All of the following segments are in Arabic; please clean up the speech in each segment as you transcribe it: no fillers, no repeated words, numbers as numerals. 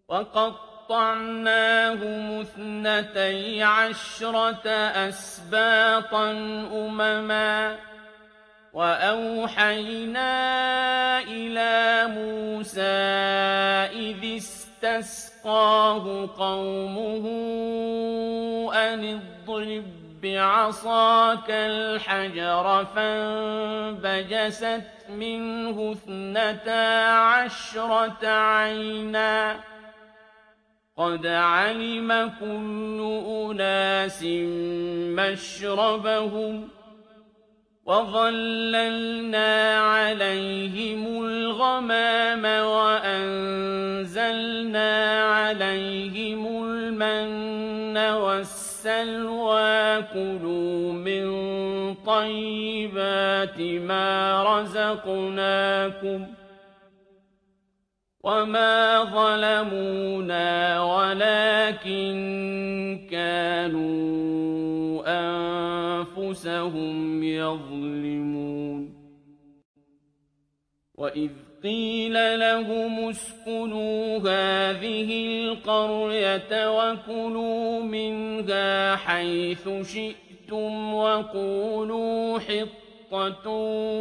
وَقَطَّعْنَاهُمُ اثْنَتَيْ عَشْرَةَ أَسْبَاطًا أُمَمًا ۚ وَأَوْحَيْنَا إِلَىٰ مُوسَىٰ إِذِ اسْتَسْقَاهُ قَوْمُهُ أَنِ اضْرِب بِّعَصَاكَ الْحَجَرَ ۖ فَانبَجَسَتْ مِنْهُ اثْنَتَا عَشْرَةَ عَيْنًا ۖ قَدْ عَلِمَ كُلُّ أُنَاسٍ مَّشْرَبَهُمْ ۖ وَظَلَّلْنَا عَلَيْهِمُ الْغَمَامَ وَأَنزَلْنَا عَلَيْهِمُ الْمَنَّ وَالسَّلْوَىٰ ۖ كُلُوا مِن طَيِّبَاتِ مَا رَزَقْنَاكُمْ ۚ وَمَا ظَلَمُونَا وَلَٰكِن كَانُوا أَنفُسَهُمْ يَظْلِمُونَ وَإِذْ قِيلَ لَهُمُ اسْكُنُوا هَٰذِهِ الْقَرْيَةَ وَكُلُوا مِنْهَا حَيْثُ شِئْتُمْ وَقُولُوا حِطَّةٌ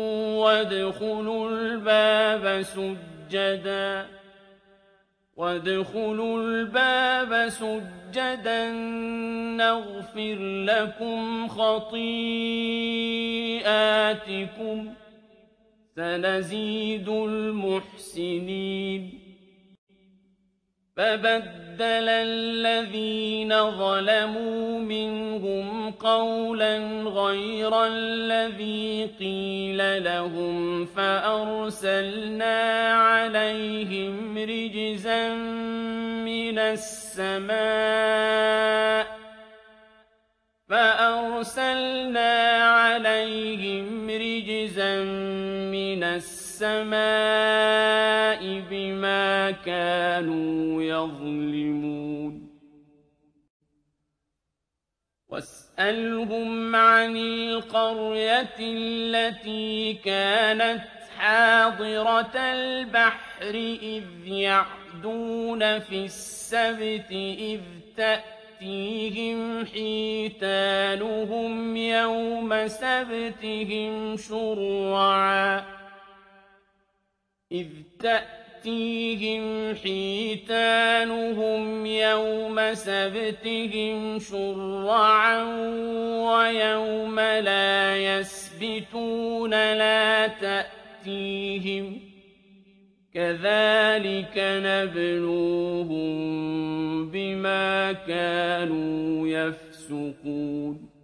وَادْخُلُوا الْبَابَ سُجَّدًا نَّغْفِرْ لَكُمْ خَطِيئَاتِكُمْ ۚ سَنَزِيدُ الْمُحْسِنِينَ فَبَدَّلَ الَّذِينَ ظَلَمُوا مِنْهُمْ قَوْلًا غَيْرَ الَّذِي قِيلَ لَهُمْ فَأَرْسَلْنَا عَلَيْهِمْ رِجْزًا مِّنَ السَّمَاءِ بِمَا كَانُوا يَظْلِمُونَ وَاسْأَلْهُمْ عَنِ الْقَرْيَةِ الَّتِي كَانَتْ حَاضِرَةَ الْبَحْرِ إِذْ يَعْدُونَ فِي السَّبْتِ إِذْ تَأْتِيهِمْ حِيتَانُهُمْ يَوْمَ سَبْتِهِمْ شُرَّعًا وَيَوْمَ لَا يَسْبِتُونَ لَا تَأْتِيهِمْ ۚ كَذَٰلِكَ نَبْلُوهُم بِمَا كَانُوا يَفْسُقُونَ